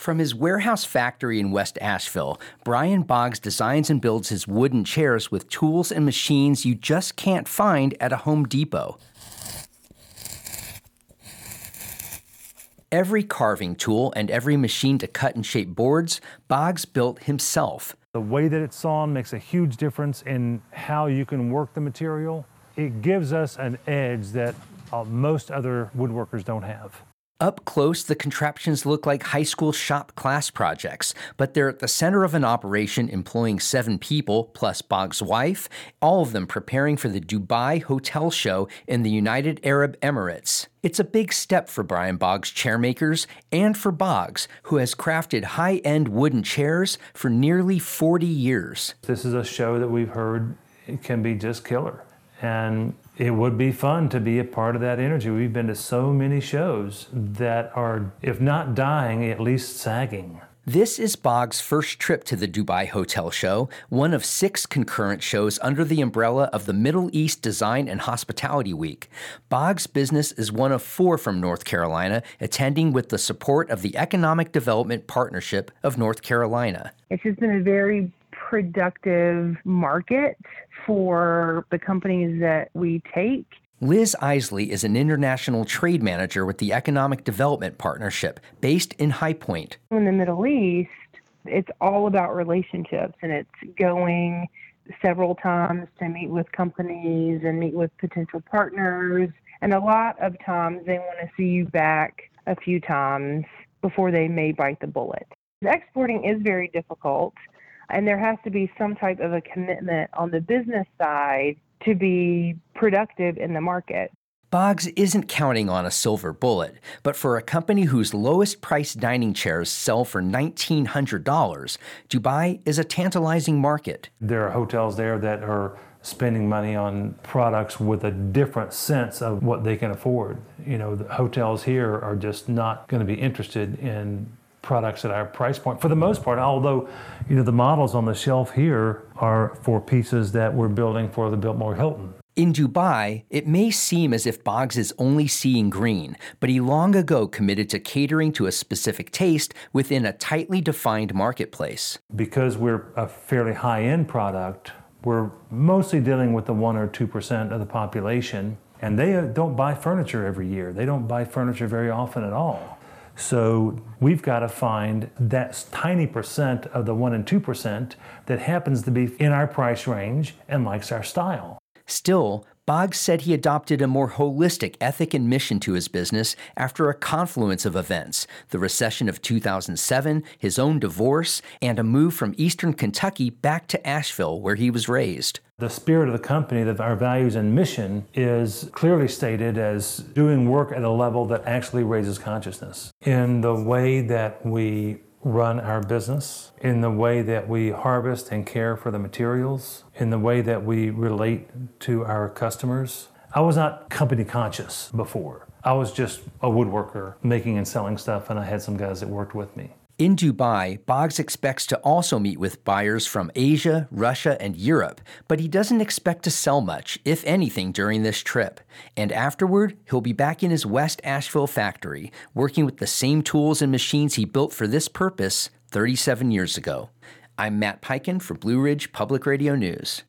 From his warehouse factory in West Asheville, Brian Boggs designs and builds his wooden chairs with tools and machines you just can't find at a Home Depot. Every carving tool and every machine to cut and shape boards, Boggs built himself. The way that it's sawn makes a huge difference in how you can work the material. It gives us an edge that most other woodworkers don't have. Up close, the contraptions look like high school shop class projects, but they're at the center of an operation employing 7 people, plus Boggs' wife, all of them preparing for the Dubai Hotel Show in the United Arab Emirates. It's a big step for Brian Boggs chairmakers and for Boggs, who has crafted high-end wooden chairs for nearly 40 years. This is a show that we've heard it can be just killer. And it would be fun to be a part of that energy. We've been to so many shows that are, if not dying, at least sagging. This is Boggs' first trip to the Dubai Hotel Show, one of 6 concurrent shows under the umbrella of the Middle East Design and Hospitality Week. Boggs' business is one of 4 from North Carolina, attending with the support of the Economic Development Partnership of North Carolina. It's just been a very productive market for the companies that we take. Liz Isley is an international trade manager with the Economic Development Partnership based in High Point. In the Middle East, it's all about relationships, and it's going several times to meet with companies and meet with potential partners. And a lot of times they want to see you back a few times before they may bite the bullet. Exporting is very difficult, and there has to be some type of a commitment on the business side to be productive in the market. Boggs isn't counting on a silver bullet, but for a company whose lowest priced dining chairs sell for $1,900, Dubai is a tantalizing market. There are hotels there that are spending money on products with a different sense of what they can afford. You know, the hotels here are just not going to be interested in products at our price point for the most part, although the models on the shelf here are for pieces that we're building for the Biltmore Hilton. In Dubai, it may seem as if Boggs is only seeing green, but he long ago committed to catering to a specific taste within a tightly defined marketplace. Because we're a fairly high-end product, we're mostly dealing with the 1 or 2% of the population, and they don't buy furniture every year. They don't buy furniture very often at all. So we've got to find that tiny percent of the 1 and 2% that happens to be in our price range and likes our style. Still, Boggs said he adopted a more holistic ethic and mission to his business after a confluence of events: the recession of 2007, his own divorce, and a move from eastern Kentucky back to Asheville, where he was raised. The spirit of the company, that our values and mission, is clearly stated as doing work at a level that actually raises consciousness. In the way that we run our business, in the way that we harvest and care for the materials, in the way that we relate to our customers. I was not company conscious before. I was just a woodworker making and selling stuff, and I had some guys that worked with me. In Dubai, Boggs expects to also meet with buyers from Asia, Russia, and Europe, but he doesn't expect to sell much, if anything, during this trip. And afterward, he'll be back in his West Asheville factory, working with the same tools and machines he built for this purpose 37 years ago. I'm Matt Peiken for Blue Ridge Public Radio News.